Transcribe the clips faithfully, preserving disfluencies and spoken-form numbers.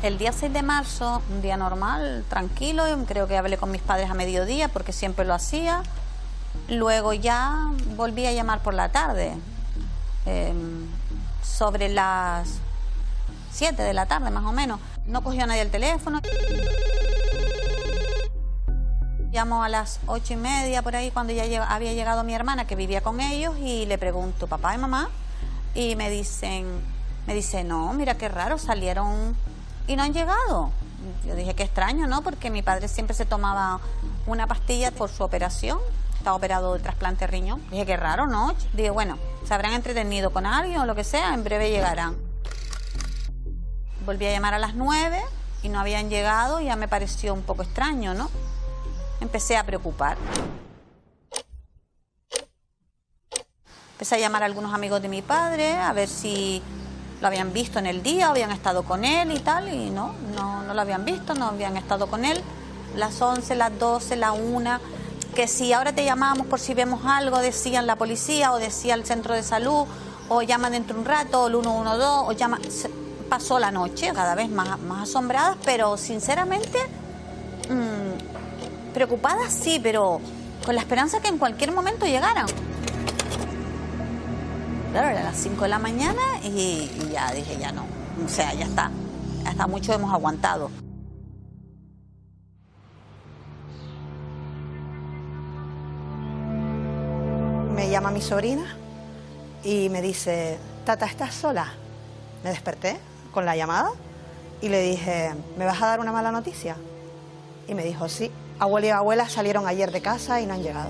El día seis de marzo, un día normal, tranquilo, creo que hablé con mis padres a mediodía porque siempre lo hacía. Luego ya volví a llamar por la tarde, eh, sobre las siete de la tarde más o menos. No cogió nadie el teléfono. Llamo a las ocho y media por ahí cuando ya lleg- había llegado mi hermana que vivía con ellos y le pregunto, papá y mamá, y me dicen, me dice, no, mira qué raro, salieron y no han llegado. Yo dije, qué extraño, ¿no? Porque mi padre siempre se tomaba una pastilla por su operación, estaba operado de trasplante de riñón. Dije, qué raro, ¿no? Dije, bueno, se habrán entretenido con alguien o lo que sea, en breve llegarán. Volví a llamar a las nueve y no habían llegado y ya me pareció un poco extraño, ¿no? Empecé a preocupar. Empecé a llamar a algunos amigos de mi padre a ver si lo habían visto en el día, o habían estado con él y tal, y no, no, no lo habían visto, no habían estado con él. Las once, las doce, la una, que si ahora te llamamos por si vemos algo, decían la policía o decía el centro de salud, o llama dentro de un rato, o el uno uno dos, o llama... Pasó la noche, cada vez más, más asombradas, pero sinceramente... Mmm, preocupadas sí, pero con la esperanza que en cualquier momento llegaran. Claro, eran las cinco de la mañana y, y ya dije, ya no. O sea, ya está. Hasta mucho hemos aguantado. Me llama mi sobrina y me dice, Tata, ¿estás sola? Me desperté con la llamada y le dije, ¿me vas a dar una mala noticia? Y me dijo, sí. Abuelo y abuela salieron ayer de casa y no han llegado.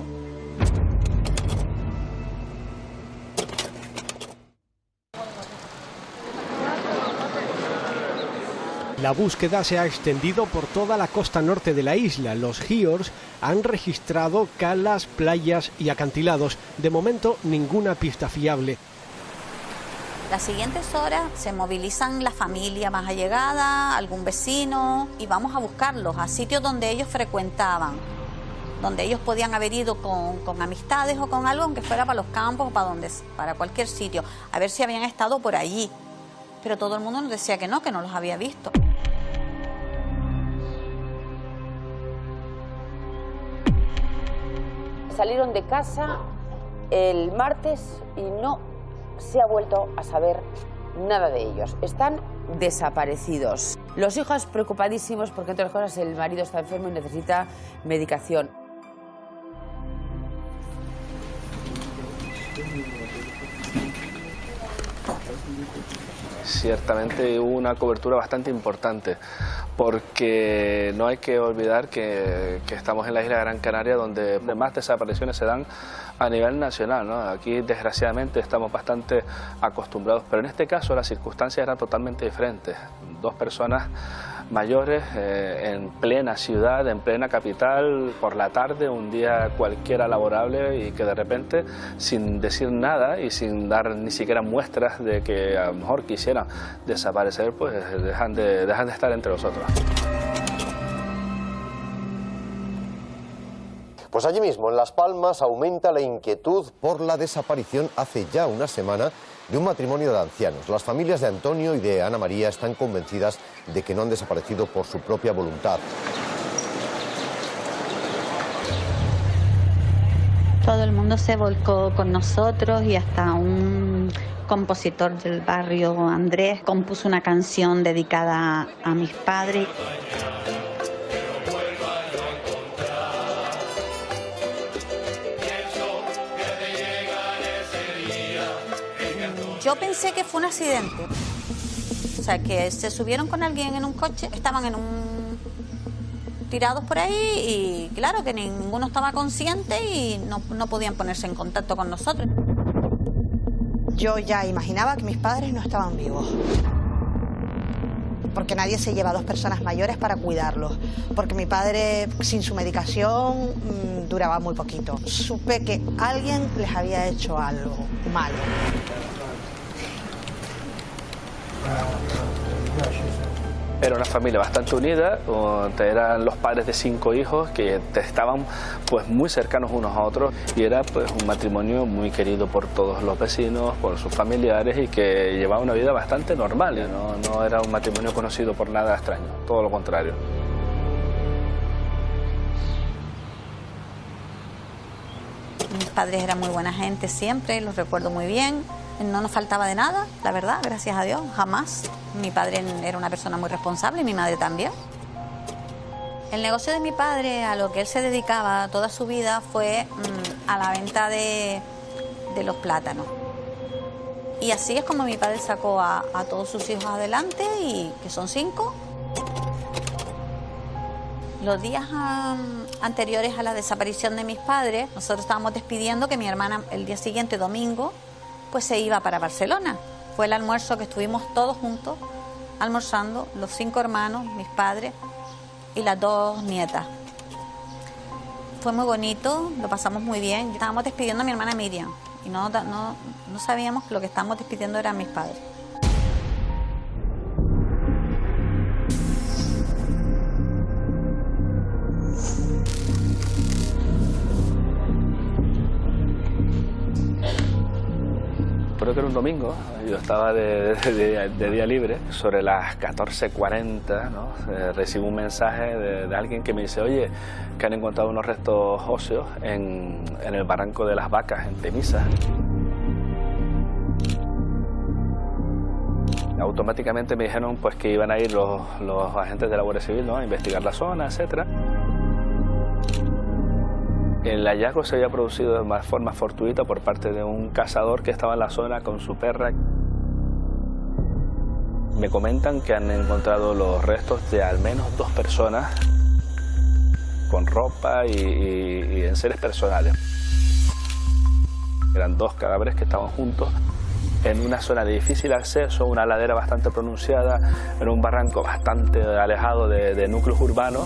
La búsqueda se ha extendido por toda la costa norte de la isla. Los G I O R S han registrado calas, playas y acantilados. De momento, ninguna pista fiable. Las siguientes horas se movilizan la familia más allegada, algún vecino, y vamos a buscarlos a sitios donde ellos frecuentaban, donde ellos podían haber ido con, con amistades o con algo, aunque fuera para los campos o para, donde, para cualquier sitio, a ver si habían estado por allí. Pero todo el mundo nos decía que no, que no los había visto. Salieron de casa el martes y no se ha vuelto a saber nada de ellos. Están desaparecidos. Los hijos preocupadísimos porque, entre otras cosas, el marido está enfermo y necesita medicación. Ciertamente hubo una cobertura bastante importante, porque no hay que olvidar que, que estamos en la isla de Gran Canaria, donde más desapariciones se dan a nivel nacional, ¿no? Aquí desgraciadamente estamos bastante acostumbrados, pero en este caso las circunstancias eran totalmente diferentes. Dos personas mayores eh, en plena ciudad, en plena capital, por la tarde, un día cualquiera laborable, y que de repente, sin decir nada y sin dar ni siquiera muestras de que a lo mejor quisieran desaparecer, pues dejan de, dejan de estar entre nosotros. Pues allí mismo, en Las Palmas, aumenta la inquietud por la desaparición hace ya una semana de un matrimonio de ancianos. Las familias de Antonio y de Ana María están convencidas de que no han desaparecido por su propia voluntad. Todo el mundo se volcó con nosotros y hasta un compositor del barrio, Andrés, compuso una canción dedicada a mis padres. Yo pensé que fue un accidente, o sea, que se subieron con alguien en un coche, estaban en un tirados por ahí y claro que ninguno estaba consciente y no, no podían ponerse en contacto con nosotros. Yo ya imaginaba que mis padres no estaban vivos, porque nadie se lleva a dos personas mayores para cuidarlos, porque mi padre sin su medicación mmm, duraba muy poquito. Supe que alguien les había hecho algo malo. Era una familia bastante unida, eran los padres de cinco hijos que estaban pues muy cercanos unos a otros y era pues un matrimonio muy querido por todos los vecinos, por sus familiares y que llevaba una vida bastante normal, no, no era un matrimonio conocido por nada extraño, todo lo contrario. Mis padres eran muy buena gente siempre, los recuerdo muy bien. No nos faltaba de nada, la verdad, gracias a Dios, jamás. Mi padre era una persona muy responsable y mi madre también. El negocio de mi padre, a lo que él se dedicaba toda su vida, fue mmm, a la venta de, de los plátanos. Y así es como mi padre sacó a, a todos sus hijos adelante, y que son cinco. Los días um, anteriores a la desaparición de mis padres, nosotros estábamos despidiendo que mi hermana el día siguiente, domingo, pues se iba para Barcelona. Fue el almuerzo que estuvimos todos juntos, almorzando, los cinco hermanos, mis padres y las dos nietas. Fue muy bonito, lo pasamos muy bien. Estábamos despidiendo a mi hermana Miriam y no, no, no sabíamos que lo que estábamos despidiendo eran mis padres. Creo que era un domingo, yo estaba de, de, de, de día libre, sobre las catorce cuarenta, ¿no? Eh, recibo un mensaje de, de alguien que me dice, oye, que han encontrado unos restos óseos en, en el barranco de las Vacas, en Temisa. Automáticamente me dijeron pues, que iban a ir los, los agentes de la Guardia Civil, ¿no? A investigar la zona, etcétera. El hallazgo se había producido de forma fortuita por parte de un cazador que estaba en la zona con su perra. Me comentan que han encontrado los restos de al menos dos personas con ropa y, y, y enseres personales. Eran dos cadáveres que estaban juntos en una zona de difícil acceso, una ladera bastante pronunciada, en un barranco bastante alejado de, de núcleos urbanos.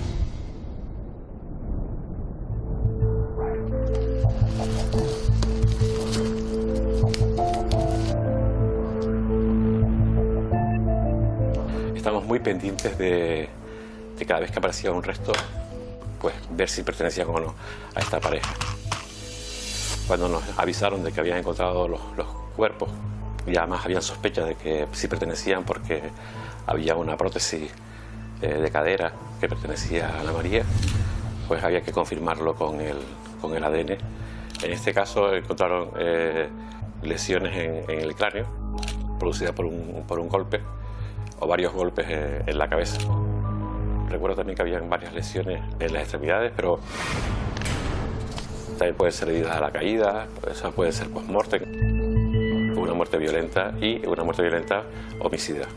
Estamos muy pendientes de, de cada vez que aparecía un resto, pues ver si pertenecían o no a esta pareja. Cuando nos avisaron de que habían encontrado los, los cuerpos, y además habían sospechas de que sí pertenecían porque había una prótesis eh, de cadera que pertenecía a Ana María, pues había que confirmarlo con el, con el A D N. En este caso encontraron eh, lesiones en, en el cráneo, producidas por un, por un golpe, o varios golpes eh, en la cabeza. Recuerdo también que habían varias lesiones en las extremidades, pero también puede ser debido a la caída, eso puede ser post-mortem, una muerte violenta y una muerte violenta homicida.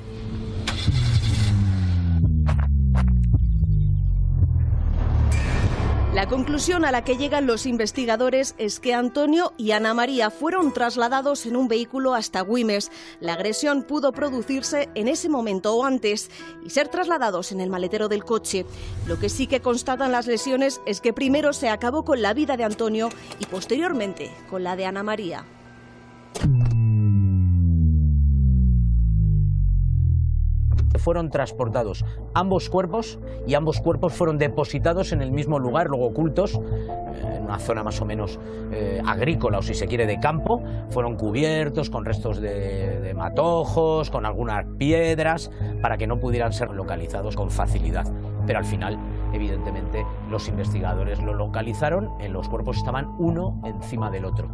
La conclusión a la que llegan los investigadores es que Antonio y Ana María fueron trasladados en un vehículo hasta Güímez. La agresión pudo producirse en ese momento o antes y ser trasladados en el maletero del coche. Lo que sí que constatan las lesiones es que primero se acabó con la vida de Antonio y posteriormente con la de Ana María. Fueron transportados ambos cuerpos y ambos cuerpos fueron depositados en el mismo lugar, luego ocultos, eh, en una zona más o menos eh, agrícola o si se quiere de campo. Fueron cubiertos con restos de, de matojos, con algunas piedras, para que no pudieran ser localizados con facilidad. Pero al final, evidentemente, los investigadores lo localizaron, en los cuerpos estaban uno encima del otro.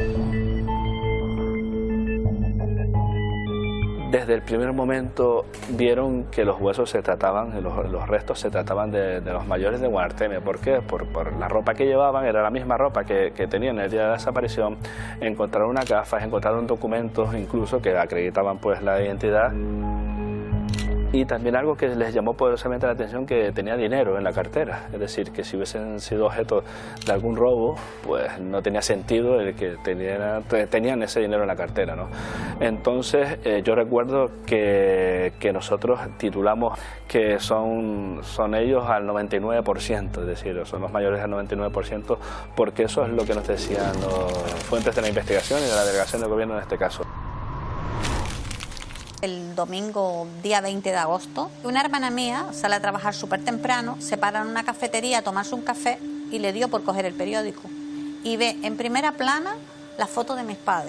Desde el primer momento vieron que los huesos se trataban, los, los restos se trataban de, de los mayores de Guanarteme. ¿Por qué? Por, por la ropa que llevaban, era la misma ropa que, que tenían el día de la desaparición. Encontraron unas gafas, encontraron documentos incluso que acreditaban pues la identidad. Y también algo que les llamó poderosamente la atención, que tenía dinero en la cartera. Es decir, que si hubiesen sido objeto de algún robo, pues no tenía sentido el que tenían, tenían ese dinero en la cartera, ¿no? Entonces eh, yo recuerdo que, que nosotros titulamos que son, son ellos al noventa y nueve por ciento, es decir, son los mayores al noventa y nueve por ciento, porque eso es lo que nos decían las fuentes de la investigación y de la delegación del gobierno en este caso. El domingo, día veinte de agosto, una hermana mía sale a trabajar súper temprano, se para en una cafetería a tomarse un café y le dio por coger el periódico. Y ve en primera plana la foto de mis padres.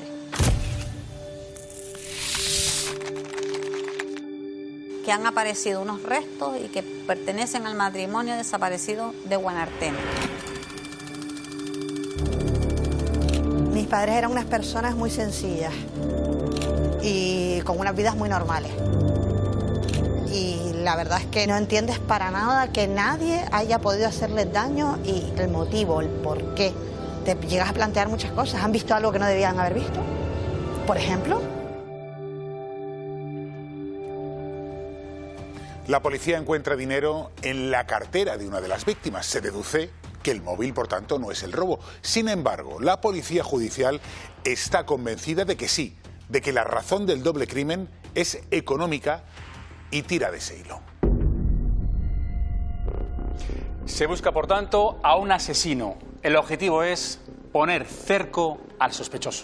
Que han aparecido unos restos y que pertenecen al matrimonio desaparecido de Guanarteme. Mis padres eran unas personas muy sencillas y con unas vidas muy normales. Y la verdad es que no entiendes para nada que nadie haya podido hacerles daño y el motivo, el por qué. Te llegas a plantear muchas cosas. ¿Han visto algo que no debían haber visto? Por ejemplo. La policía encuentra dinero en la cartera de una de las víctimas. Se deduce que el móvil, por tanto, no es el robo. Sin embargo, la policía judicial está convencida de que sí, de que la razón del doble crimen es económica y tira de ese hilo. Se busca, por tanto, a un asesino. El objetivo es poner cerco al sospechoso.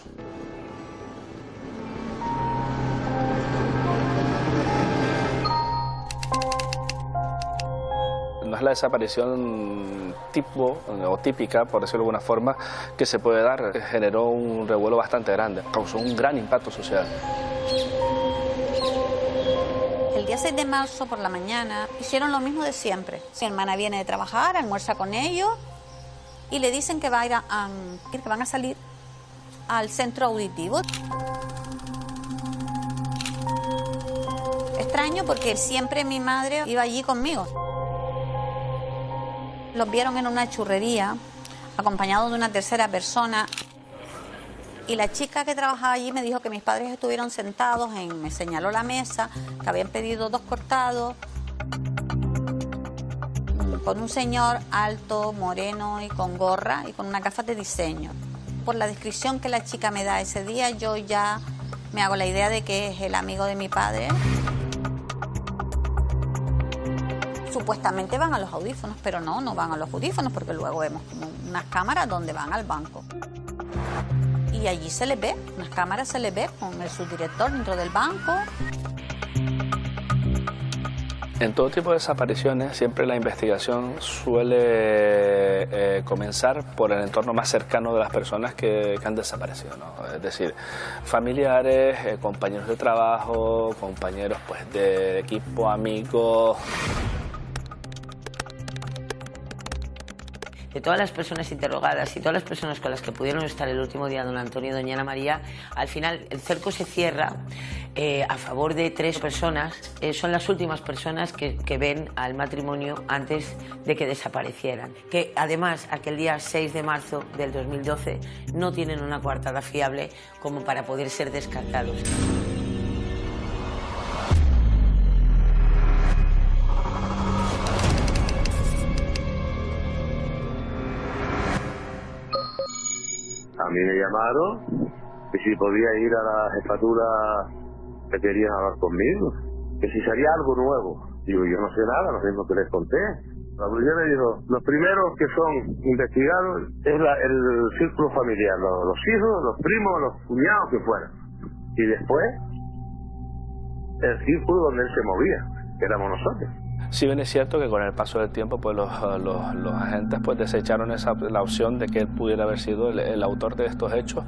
No es la desaparición tipo o típica, por decirlo de alguna forma, que se puede dar. Generó un revuelo bastante grande, causó un gran impacto social. El día seis de marzo por la mañana hicieron lo mismo de siempre. Mi hermana viene de trabajar, almuerza con ellos y le dicen que, va a ir a, a, que van a salir al centro auditivo. Extraño porque siempre mi madre iba allí conmigo. Los vieron en una churrería, acompañados de una tercera persona. Y la chica que trabajaba allí me dijo que mis padres estuvieron sentados, en, me señaló la mesa, que habían pedido dos cortados, con un señor alto, moreno y con gorra y con una gafas de diseño. Por la descripción que la chica me da ese día, yo ya me hago la idea de que es el amigo de mi padre. Supuestamente van a los audífonos, pero no, no van a los audífonos porque luego vemos como unas cámaras donde van al banco. Y allí se les ve, unas cámaras se les ve con el subdirector dentro del banco. En todo tipo de desapariciones siempre la investigación suele eh, comenzar por el entorno más cercano de las personas que, que han desaparecido, ¿no? Es decir, familiares, eh, compañeros de trabajo, compañeros pues, de equipo, amigos. De todas las personas interrogadas y todas las personas con las que pudieron estar el último día don Antonio y doña Ana María, al final el cerco se cierra eh, a favor de tres personas. Eh, son las últimas personas que, que ven al matrimonio antes de que desaparecieran. Que además aquel día seis de marzo del dos mil doce no tienen una coartada fiable como para poder ser descartados. A mí me llamaron que si podía ir a la jefatura que querían hablar conmigo, que si sería algo nuevo. Digo, yo no sé nada, lo mismo que les conté. La policía me dijo, los primeros que son investigados es la, el círculo familiar, los, los hijos, los primos, los cuñados que fueran. Y después, el círculo donde él se movía, que éramos nosotros. Si bien es cierto que con el paso del tiempo pues los, los, los agentes pues desecharon esa, la opción de que él pudiera haber sido el, el autor de estos hechos.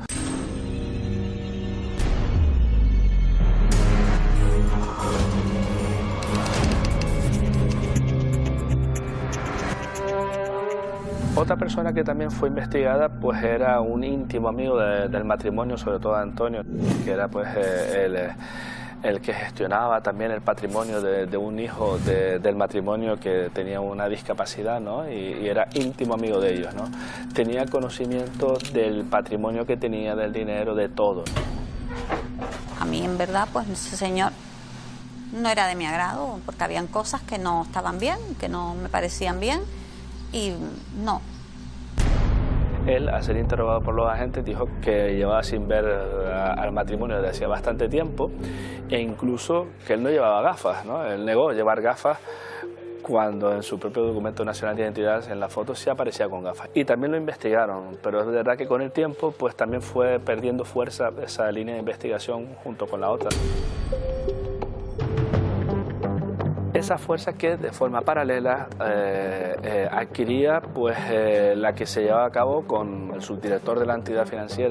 Otra persona que también fue investigada pues era un íntimo amigo de, del matrimonio, sobre todo de Antonio, que era pues eh, el... el que gestionaba también el patrimonio de, de un hijo de, del matrimonio que tenía una discapacidad, ¿no? y, y era íntimo amigo de ellos, ¿no? Tenía conocimiento del patrimonio que tenía, del dinero, de todo. A mí, en verdad, pues ese señor no era de mi agrado, porque habían cosas que no estaban bien, que no me parecían bien, y no. Él, al ser interrogado por los agentes, dijo que llevaba sin ver al matrimonio desde hacía bastante tiempo e incluso que él no llevaba gafas, ¿no? Él negó llevar gafas cuando en su propio documento nacional de identidad en la foto sí aparecía con gafas. Y también lo investigaron, pero es verdad que con el tiempo pues también fue perdiendo fuerza esa línea de investigación junto con la otra. Esa fuerza que de forma paralela eh, eh, adquiría pues, eh, la que se llevaba a cabo con el subdirector de la entidad financiera.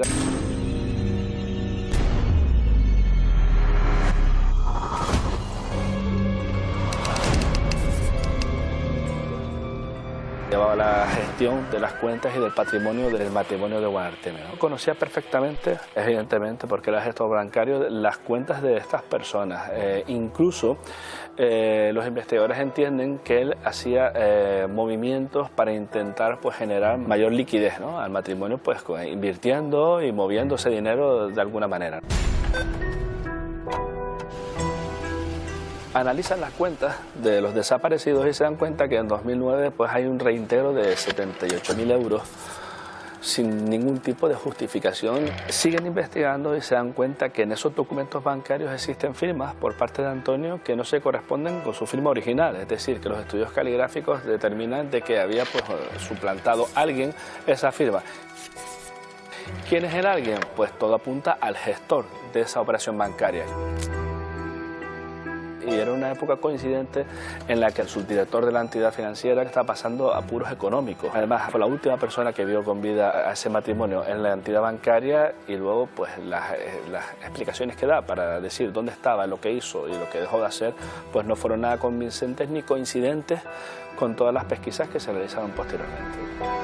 Llevaba la gestión de las cuentas y del patrimonio del matrimonio de Guanarteme, ¿no? Conocía perfectamente, evidentemente, porque era gestor bancario, las cuentas de estas personas. Eh, incluso eh, los investigadores entienden que él hacía eh, movimientos para intentar pues, generar mayor liquidez, ¿no? Al matrimonio, pues invirtiendo y moviendo ese dinero de alguna manera. Analizan las cuentas de los desaparecidos y se dan cuenta que en dos mil nueve pues, hay un reintegro de setenta y ocho mil euros sin ningún tipo de justificación. Siguen investigando y se dan cuenta que en esos documentos bancarios existen firmas por parte de Antonio que no se corresponden con su firma original, es decir, que los estudios caligráficos determinan de que había pues, suplantado alguien esa firma. ¿Quién es el alguien? Pues todo apunta al gestor de esa operación bancaria. Y era una época coincidente en la que el subdirector de la entidad financiera está pasando apuros económicos. Además, fue la última persona que vio con vida a ese matrimonio en la entidad bancaria y luego pues las, las explicaciones que da para decir dónde estaba, lo que hizo y lo que dejó de hacer, pues no fueron nada convincentes ni coincidentes con todas las pesquisas que se realizaron posteriormente.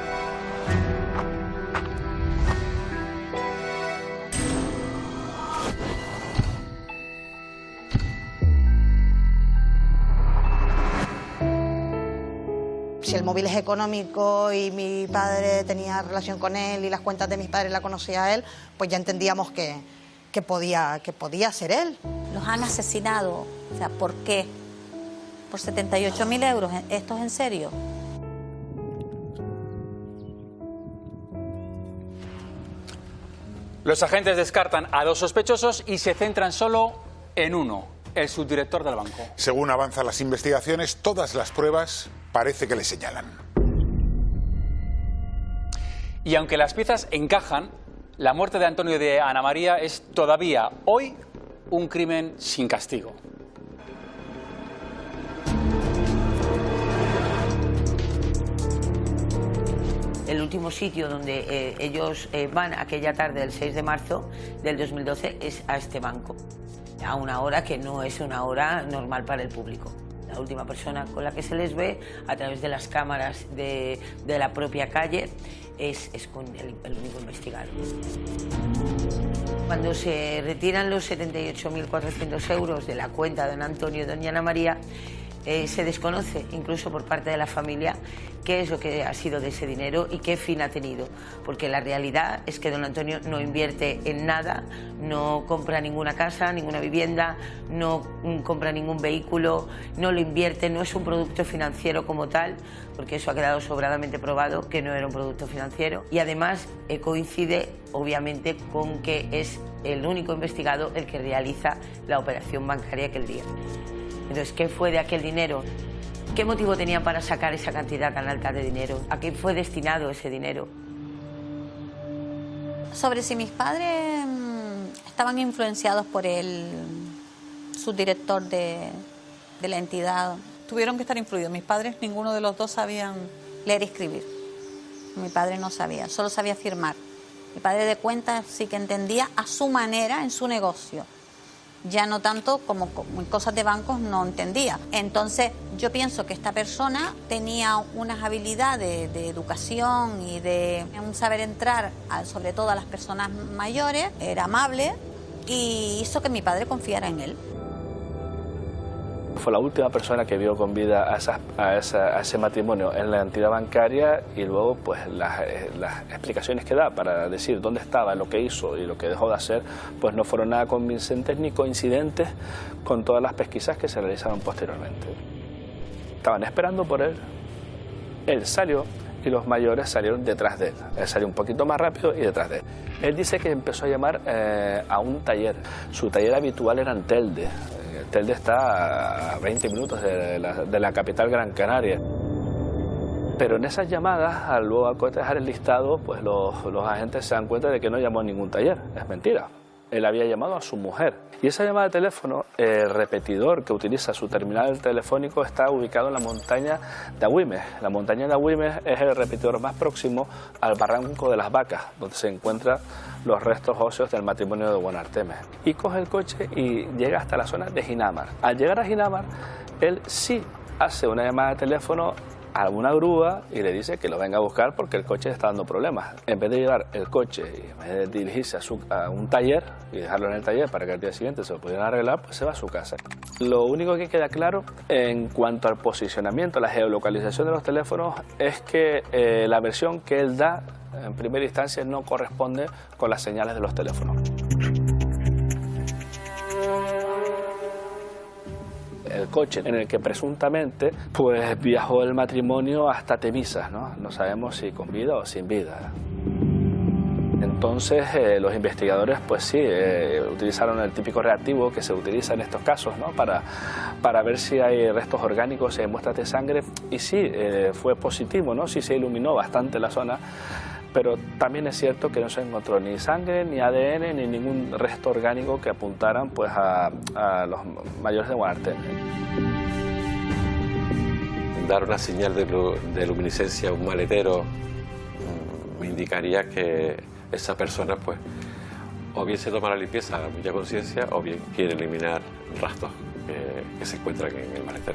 Si el móvil es económico y mi padre tenía relación con él y las cuentas de mis padres la conocía a él, pues ya entendíamos que, que, podía, que podía ser él. Los han asesinado. O sea, ¿por qué? ¿Por setenta y ocho mil euros? ¿Esto es en serio? Los agentes descartan a dos sospechosos y se centran solo en uno, el subdirector del banco. Según avanzan las investigaciones, todas las pruebas parece que le señalan. Y aunque las piezas encajan, la muerte de Antonio y de Ana María es todavía hoy un crimen sin castigo. El último sitio donde eh, ellos eh, van aquella tarde del seis de marzo del dos mil doce es a este banco, a una hora que no es una hora normal para el público. La última persona con la que se les ve a través de las cámaras de, de la propia calle es, es con el, el único investigado. Cuando se retiran los setenta y ocho mil cuatrocientos euros de la cuenta de don Antonio y doña Ana María, eh, se desconoce incluso por parte de la familia qué es lo que ha sido de ese dinero y qué fin ha tenido, porque la realidad es que don Antonio no invierte en nada, no compra ninguna casa, ninguna vivienda, no compra ningún vehículo, no lo invierte, no es un producto financiero como tal, porque eso ha quedado sobradamente probado que no era un producto financiero, y además eh, coincide obviamente con que es el único investigado el que realiza la operación bancaria aquel día. Entonces, ¿qué fue de aquel dinero? ¿Qué motivo tenía para sacar esa cantidad tan alta de dinero? ¿A qué fue destinado ese dinero? Sobre si mis padres mmm, estaban influenciados por el subdirector de, de la entidad. Tuvieron que estar influidos. Mis padres, ninguno de los dos sabían leer y escribir. Mi padre no sabía, solo sabía firmar. Mi padre de cuentas sí que entendía a su manera en su negocio. Ya no tanto como en cosas de bancos no entendía. Entonces yo pienso que esta persona tenía unas habilidades de educación y de un saber entrar, a, sobre todo a las personas mayores, era amable y hizo que mi padre confiara en él. Fue la última persona que vio con vida a, esas, a, esa, a ese matrimonio en la entidad bancaria y luego pues las, las explicaciones que da para decir dónde estaba, lo que hizo y lo que dejó de hacer, pues no fueron nada convincentes ni coincidentes con todas las pesquisas que se realizaron posteriormente. Estaban esperando por él, él salió y los mayores salieron detrás de él. Él salió un poquito más rápido y detrás de él. Él dice que empezó a llamar eh, a un taller. Su taller habitual era en Telde. Telde está a veinte minutos de la, de la capital Gran Canaria. Pero en esas llamadas, al luego acotejar el listado, pues los, los agentes se dan cuenta de que no llamó a ningún taller. Es mentira. él había llamado a su mujer. Y esa llamada de teléfono, el repetidor que utiliza su terminal telefónico está ubicado en la montaña de Agüimes. La montaña de Agüimes es el repetidor más próximo al Barranco de las Vacas, donde se encuentran los restos óseos del matrimonio de Buenarteme. Y coge el coche y llega hasta la zona de Ginamar. Al llegar a Ginamar, él sí hace una llamada de teléfono a una grúa y le dice que lo venga a buscar porque el coche está dando problemas. En vez de llevar el coche y en vez de dirigirse a, su, a un taller y dejarlo en el taller para que al día siguiente se lo pudieran arreglar, pues se va a su casa. Lo único que queda claro en cuanto al posicionamiento, la geolocalización de los teléfonos, es que eh, la versión que él da en primera instancia no corresponde con las señales de los teléfonos. El coche en el que presuntamente pues viajó el matrimonio hasta Temisas, ¿no? No sabemos si con vida o sin vida. Entonces eh, los investigadores pues sí eh, utilizaron el típico reactivo que se utiliza en estos casos, ¿no? para, para ver si hay restos orgánicos, si hay muestras de sangre, y sí, eh, fue positivo, ¿no? Sí se iluminó bastante la zona, pero también es cierto que no se encontró ni sangre, ni A D N, ni ningún resto orgánico que apuntaran pues a, a los mayores de Buenarteme. Dar una señal de, de luminiscencia a un maletero me indicaría que esa persona pues o bien se toma la limpieza a mucha conciencia o bien quiere eliminar rastros que, que se encuentran en el maletero.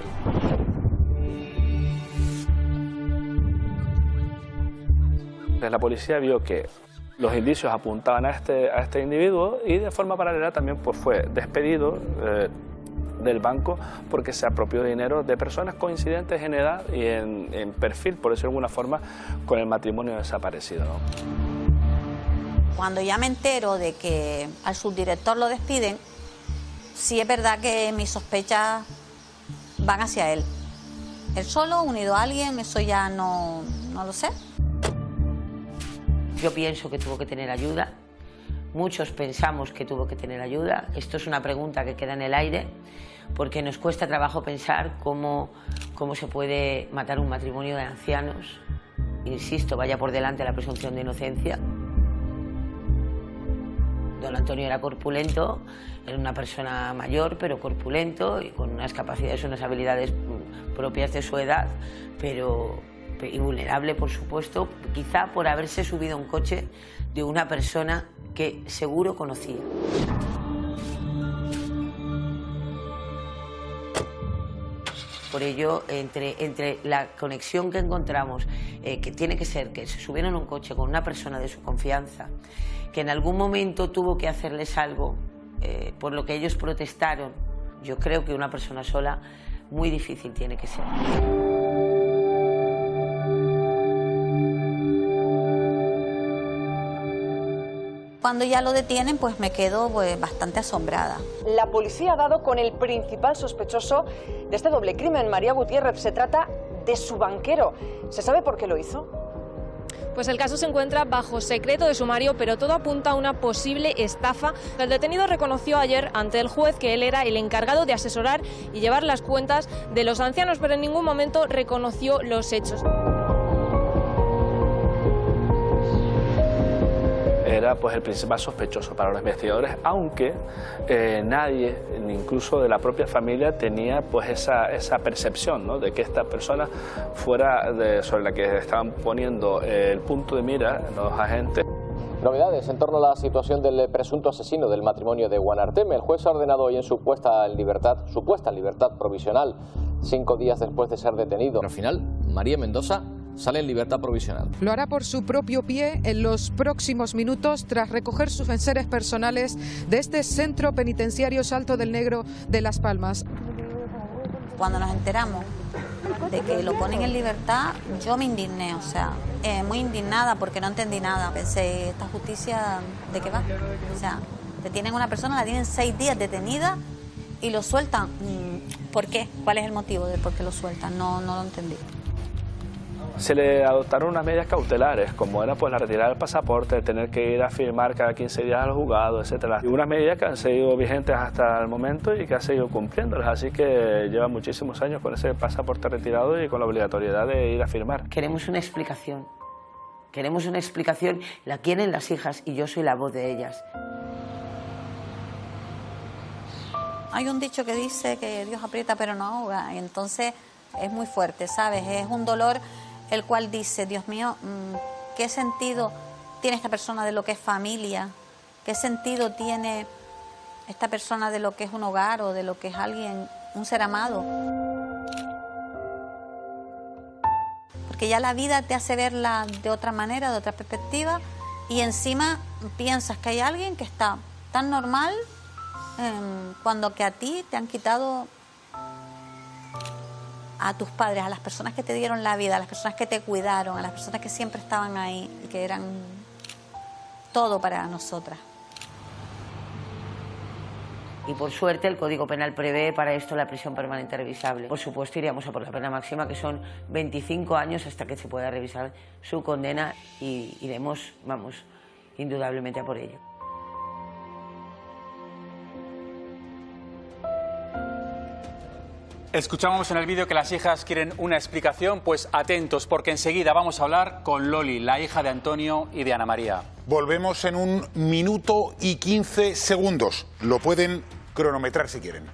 La policía vio que los indicios apuntaban a este, a este individuo y de forma paralela también pues, fue despedido eh, del banco porque se apropió de dinero de personas coincidentes en edad y en, en perfil, por decirlo de alguna forma, con el matrimonio desaparecido, ¿no? Cuando ya me entero de que al subdirector lo despiden, sí es verdad que mis sospechas van hacia él. Él solo, unido a alguien, eso ya no, no lo sé. Yo pienso que tuvo que tener ayuda. Muchos pensamos que tuvo que tener ayuda. Esto es una pregunta que queda en el aire porque nos cuesta trabajo pensar cómo, cómo se puede matar un matrimonio de ancianos. Insisto, vaya por delante la presunción de inocencia. Don Antonio era corpulento, era una persona mayor, pero corpulento y con unas capacidades, unas habilidades propias de su edad, pero y vulnerable, por supuesto, quizá por haberse subido a un coche de una persona que seguro conocía. Por ello, entre, entre la conexión que encontramos, eh, que tiene que ser que se subieron a un coche con una persona de su confianza, que en algún momento tuvo que hacerles algo eh, por lo que ellos protestaron, yo creo que una persona sola muy difícil tiene que ser. Cuando ya lo detienen, pues me quedo pues, bastante asombrada. La policía ha dado con el principal sospechoso de este doble crimen, María Gutiérrez. Se trata de su banquero. ¿Se sabe por qué lo hizo? Pues el caso se encuentra bajo secreto de sumario, pero todo apunta a una posible estafa. El detenido reconoció ayer ante el juez que él era el encargado de asesorar y llevar las cuentas de los ancianos, pero en ningún momento reconoció los hechos. Era pues el principal sospechoso para los investigadores, aunque eh, nadie, incluso de la propia familia, tenía pues esa, esa percepción, ¿no? De que esta persona fuera de, sobre la que estaban poniendo eh, el punto de mira los agentes. Novedades en torno a la situación del presunto asesino del matrimonio de Buenarteme. El juez ha ordenado hoy en su puesta en libertad, supuesta libertad provisional, cinco días después de ser detenido. Al final, María Mendoza sale en libertad provisional. Lo hará por su propio pie en los próximos minutos tras recoger sus enseres personales de este centro penitenciario Salto del Negro de Las Palmas. Cuando nos enteramos de que lo ponen en libertad, yo me indigné, o sea, eh, muy indignada porque no entendí nada. Pensé, ¿esta justicia de qué va? O sea, detienen a una persona, la tienen seis días detenida y lo sueltan. ¿Por qué? ¿Cuál es el motivo de por qué lo sueltan? No, no lo entendí. Se le adoptaron unas medidas cautelares, como era pues la retirada del pasaporte, el tener que ir a firmar cada quince días al juzgado, etcétera. Y unas medidas que han seguido vigentes hasta el momento y que ha seguido cumpliéndolas, así que lleva muchísimos años con ese pasaporte retirado y con la obligatoriedad de ir a firmar. Queremos una explicación, queremos una explicación, la quieren las hijas y yo soy la voz de ellas. hay un dicho que dice que Dios aprieta pero no ahoga, y entonces es muy fuerte, ¿sabes? Es un dolor el cual dice, Dios mío, ¿qué sentido tiene esta persona de lo que es familia? ¿Qué sentido tiene esta persona de lo que es un hogar o de lo que es alguien, un ser amado? Porque ya la vida te hace verla de otra manera, de otra perspectiva, y encima piensas que hay alguien que está tan normal eh, cuando que a ti te han quitado a tus padres, a las personas que te dieron la vida, a las personas que te cuidaron, a las personas que siempre estaban ahí y que eran todo para nosotras. Y por suerte el Código Penal prevé para esto la prisión permanente revisable. Por supuesto iríamos a por la pena máxima, que son veinticinco años hasta que se pueda revisar su condena, y iremos, vamos, indudablemente a por ello. Escuchamos en el vídeo que las hijas quieren una explicación, pues atentos, porque enseguida vamos a hablar con Loli, la hija de Antonio y de Ana María. Volvemos en un minuto y quince segundos. Lo pueden cronometrar si quieren.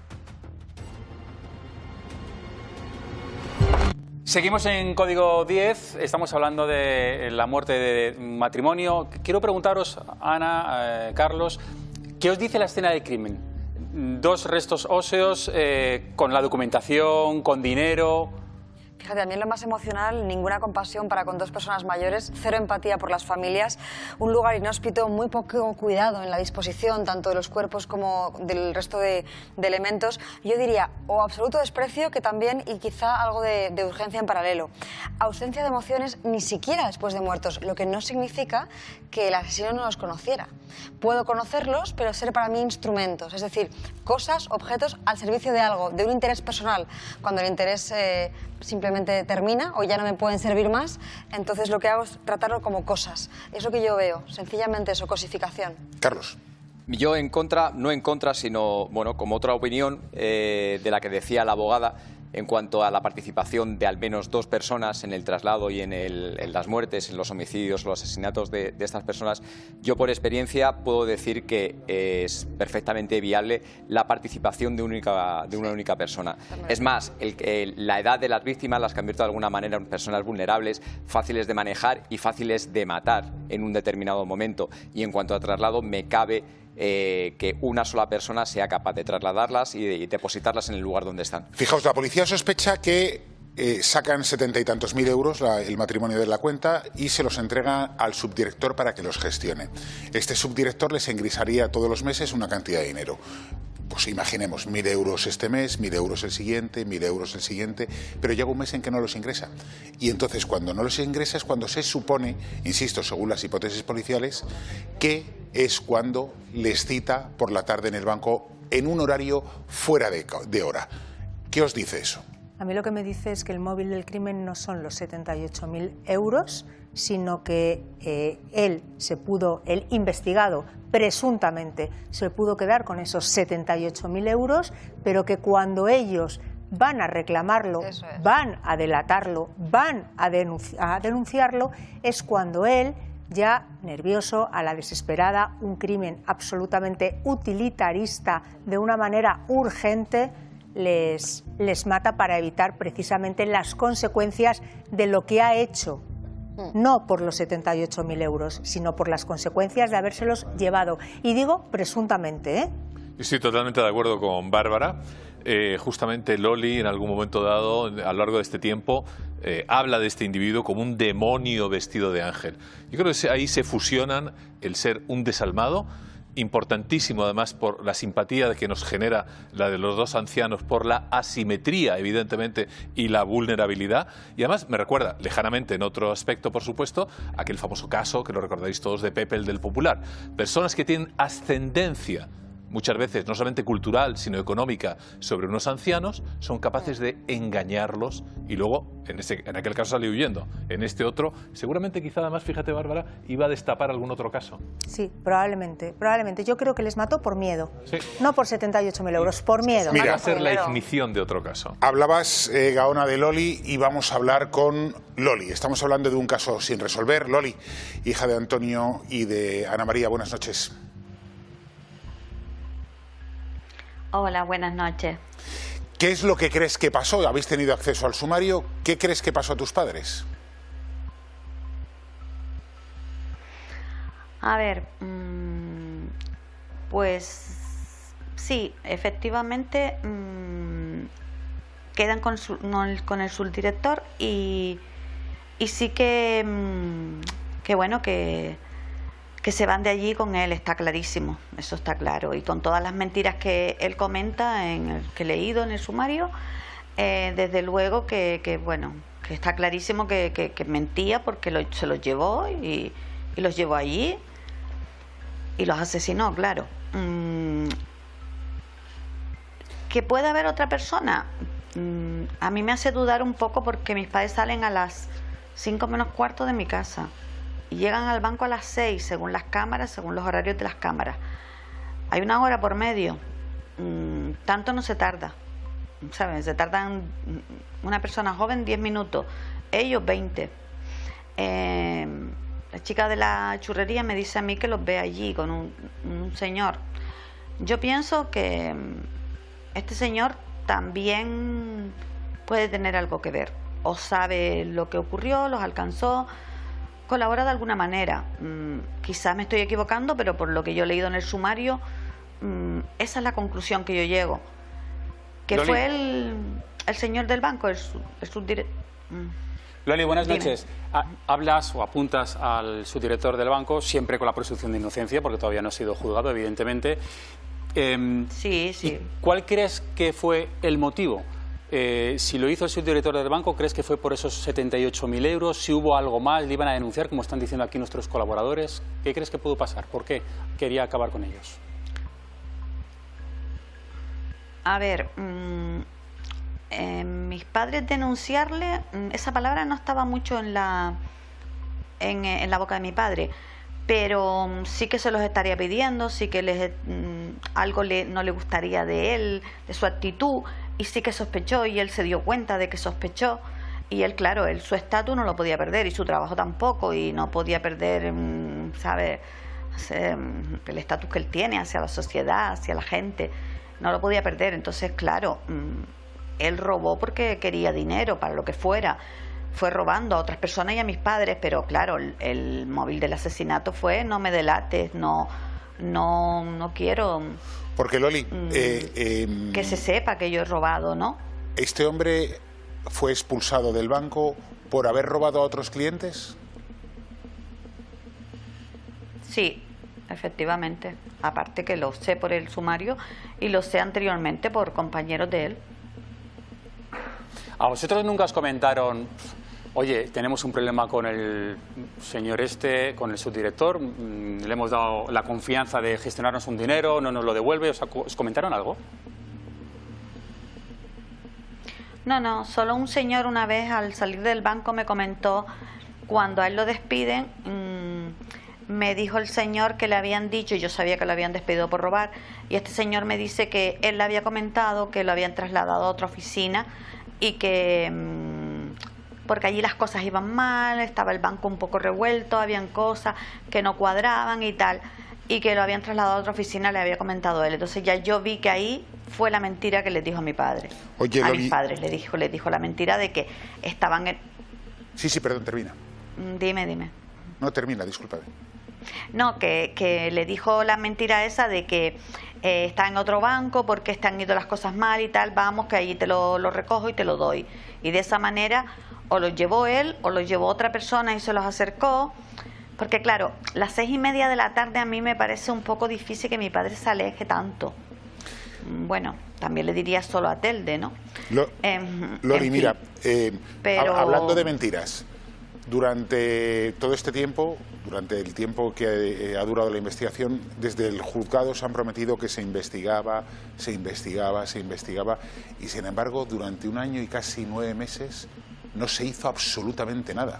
Seguimos en Código diez, estamos hablando de la muerte de matrimonio. Quiero preguntaros, Ana, eh, Carlos, ¿qué os dice la escena del crimen? Dos restos óseos, eh, con la documentación, con dinero. Fíjate, a mí en lo más emocional, ninguna compasión para con dos personas mayores, cero empatía por las familias, un lugar inhóspito, muy poco cuidado en la disposición tanto de los cuerpos como del resto de, de elementos. Yo diría, o absoluto desprecio, que también, y quizá algo de, de urgencia en paralelo. Ausencia de emociones ni siquiera después de muertos, lo que no significa que el asesino no los conociera. Puedo conocerlos, pero ser para mí instrumentos, es decir, cosas, objetos al servicio de algo, de un interés personal. Cuando el interés eh, simplemente termina o ya no me pueden servir más, entonces lo que hago es tratarlo como cosas. Es lo que yo veo, sencillamente eso, cosificación. Carlos. Yo en contra, no en contra, sino bueno, como otra opinión eh, de la que decía la abogada, en cuanto a la participación de al menos dos personas en el traslado y en, el, en las muertes, en los homicidios, los asesinatos de, de estas personas. Yo por experiencia puedo decir que es perfectamente viable la participación de, única, de una única persona. Es más, el, el, la edad de las víctimas las convierte de alguna manera en personas vulnerables, fáciles de manejar y fáciles de matar en un determinado momento. Y en cuanto a traslado, me cabe Eh, que una sola persona sea capaz de trasladarlas y de y depositarlas en el lugar donde están. Fijaos, la policía sospecha que eh, sacan setenta y tantos mil euros la, el matrimonio de la cuenta y se los entrega al subdirector para que los gestione. Este subdirector les ingresaría todos los meses una cantidad de dinero. Pues imaginemos, mil euros este mes, mil euros el siguiente, mil euros el siguiente, pero llega un mes en que no los ingresa. Y entonces, cuando no los ingresa es cuando se supone, insisto, según las hipótesis policiales, que es cuando les cita por la tarde en el banco en un horario fuera de, de hora. ¿Qué os dice eso? A mí lo que me dice es que el móvil del crimen no son los setenta y ocho mil euros, sino que eh, él se pudo, el investigado, presuntamente, se pudo quedar con esos setenta y ocho mil euros, pero que cuando ellos van a reclamarlo, es. van a delatarlo, van a, denunci a denunciarlo, es cuando él, ya nervioso, a la desesperada, un crimen absolutamente utilitarista, de una manera urgente, les, les mata para evitar precisamente las consecuencias de lo que ha hecho. No por los setenta y ocho mil euros, sino por las consecuencias de habérselos llevado. Y digo presuntamente, ¿eh? Estoy totalmente de acuerdo con Bárbara. Eh, justamente Loli, en algún momento dado, a lo largo de este tiempo, eh, habla de este individuo como un demonio vestido de ángel. Yo creo que ahí se fusionan el ser un desalmado, importantísimo además por la simpatía que nos genera la de los dos ancianos, por la asimetría evidentemente y la vulnerabilidad, y además me recuerda lejanamente en otro aspecto, por supuesto, aquel famoso caso que lo recordáis todos de Pepe el del Popular. Personas que tienen ascendencia muchas veces no solamente cultural, sino económica, sobre unos ancianos, son capaces de engañarlos y luego, en, ese, en aquel caso salió huyendo. En este otro, seguramente quizá además, fíjate Bárbara, iba a destapar algún otro caso. Sí, probablemente. probablemente. Yo creo que les mató por miedo, sí. No por setenta y ocho mil euros, por miedo. Mira, va a ser la ignición de otro caso. Hablabas, eh, Gaona, de Loli y vamos a hablar con Loli. Estamos hablando de un caso sin resolver. Loli, hija de Antonio y de Ana María, buenas noches. Hola, buenas noches. ¿Qué es lo que crees que pasó? ¿Habéis tenido acceso al sumario? ¿Qué crees que pasó a tus padres? A ver, mmm, pues sí, efectivamente mmm, quedan con, su, no, con el subdirector y, y sí que, mmm, que bueno, que, que se van de allí con él, está clarísimo, eso está claro. Y con todas las mentiras que él comenta, en el, que he leído en el sumario, eh, desde luego que, que, bueno, que está clarísimo que, que, que mentía porque lo, se los llevó y, y los llevó allí. Y los asesinó, claro. Mm, ¿que puede haber otra persona? Mm, a mí me hace dudar un poco porque mis padres salen a las cinco menos cuarto de mi casa y llegan al banco a las seis, según las cámaras, según los horarios de las cámaras. Hay una hora por medio. Mm, tanto no se tarda. ¿Saben? Se tardan una persona joven diez minutos, ellos veinte. Eh... La chica de la churrería me dice a mí que los ve allí con un, un señor. Yo pienso que este señor también puede tener algo que ver. O sabe lo que ocurrió, los alcanzó, colabora de alguna manera. Mm, quizás me estoy equivocando, pero por lo que yo he leído en el sumario, mm, esa es la conclusión que yo llego. Que Loli. fue el, el señor del banco, el, el subdirector. Mm. Loli, buenas Dime. noches. Hablas o apuntas al subdirector del banco, siempre con la presunción de inocencia, porque todavía no ha sido juzgado, evidentemente. Eh, sí, sí. ¿Cuál crees que fue el motivo? Eh, si lo hizo el subdirector del banco, ¿crees que fue por esos setenta y ocho mil euros? Si hubo algo más, le iban a denunciar, como están diciendo aquí nuestros colaboradores. ¿Qué crees que pudo pasar? ¿Por qué quería acabar con ellos? A ver... Mmm... Eh, mis padres denunciarle, esa palabra no estaba mucho en la en, en la boca de mi padre, pero sí que se los estaría pidiendo, sí que les, mm, algo le, no le gustaría de él, de su actitud, y sí que sospechó y él se dio cuenta de que sospechó y él, claro, él su estatus no lo podía perder y su trabajo tampoco y no podía perder, mm, ¿sabe? El estatus que él tiene hacia la sociedad, hacia la gente, no lo podía perder, entonces, claro... Mm, él robó porque quería dinero para lo que fuera, fue robando a otras personas y a mis padres, pero claro, el, el móvil del asesinato fue no me delates, no, no, no quiero... Porque Loli... Mm, eh, eh, que se sepa que yo he robado, ¿no? ¿Este hombre fue expulsado del banco por haber robado a otros clientes? Sí, efectivamente. Aparte que lo sé por el sumario y lo sé anteriormente por compañeros de él. ¿A vosotros nunca os comentaron, oye, tenemos un problema con el señor este, con el subdirector, le hemos dado la confianza de gestionarnos un dinero, no nos lo devuelve? ¿Os, os comentaron algo? No, no, solo un señor una vez al salir del banco me comentó, cuando a él lo despiden, mmm, me dijo el señor que le habían dicho, y yo sabía que lo habían despedido por robar, y este señor me dice que él le había comentado que lo habían trasladado a otra oficina y que mmm, porque allí las cosas iban mal, estaba el banco un poco revuelto, habían cosas que no cuadraban y tal, y que lo habían trasladado a otra oficina, le había comentado él. Entonces ya yo vi que ahí fue la mentira que les dijo a mi padre. Oye, a Loli... mis padres le dijo, les dijo la mentira de que estaban en... Sí, sí, perdón, termina. Dime, dime. No, termina, discúlpame. No, que, que le dijo la mentira esa de que eh, está en otro banco porque están ido las cosas mal y tal, vamos que allí te lo, lo recojo y te lo doy. Y de esa manera o los llevó él o los llevó otra persona y se los acercó. Porque claro, las seis y media de la tarde a mí me parece un poco difícil que mi padre se aleje tanto. Bueno, también le diría solo a Telde, ¿no? Lo, eh, Loli, en mira, fin. eh, Pero... hablando de mentiras, durante todo este tiempo, durante el tiempo que ha durado la investigación, desde el juzgado se han prometido que se investigaba, se investigaba, se investigaba, y sin embargo, durante un año y casi nueve meses no se hizo absolutamente nada.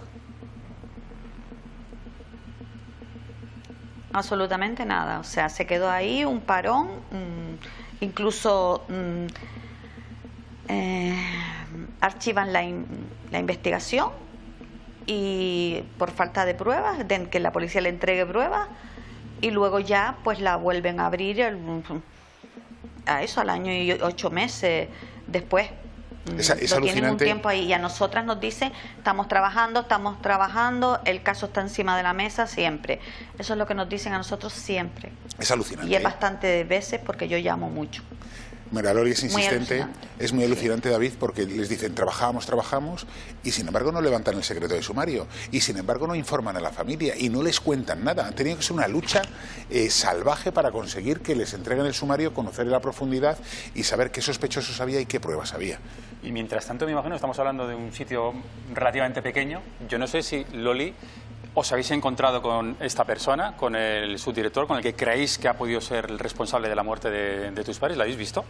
Absolutamente nada, o sea, se quedó ahí un parón, mmm, incluso mmm, eh, archivan la, in, la investigación y por falta de pruebas, de que la policía le entregue pruebas y luego ya pues la vuelven a abrir el, a eso, al año y ocho meses después. Es, es lo alucinante. tienen un tiempo ahí y a nosotras nos dicen, estamos trabajando, estamos trabajando, el caso está encima de la mesa siempre. Eso es lo que nos dicen a nosotros siempre. Es alucinante. Y es ¿eh? bastante veces porque yo llamo mucho. Mira, Loli es Muy insistente, alucinante. es muy alucinante, David, porque les dicen trabajamos, trabajamos, y sin embargo no levantan el secreto de sumario, y sin embargo no informan a la familia, y no les cuentan nada. Ha tenido que ser una lucha eh, salvaje para conseguir que les entreguen el sumario, conocer la profundidad y saber qué sospechosos había y qué pruebas había. Y mientras tanto, me imagino, estamos hablando de un sitio relativamente pequeño. Yo no sé si, Loli, os habéis encontrado con esta persona, con el subdirector, con el que creéis que ha podido ser el responsable de la muerte de, de tus padres. ¿La habéis visto?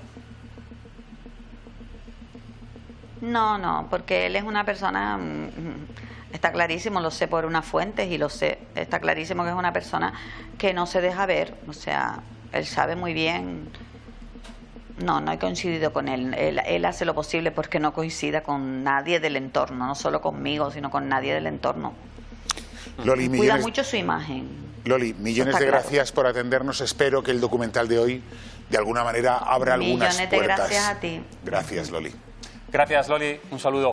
No, no, porque él es una persona, está clarísimo, lo sé por unas fuentes y lo sé, está clarísimo que es una persona que no se deja ver, o sea, él sabe muy bien. No, no he coincidido con él. él. Él hace lo posible porque no coincida con nadie del entorno, no solo conmigo, sino con nadie del entorno. Loli, Cuida millones, mucho su imagen. Loli, millones de claro. gracias por atendernos. Espero que el documental de hoy, de alguna manera, abra algunas Millones de puertas. gracias a ti. Gracias, Loli. Gracias, Loli. Un saludo.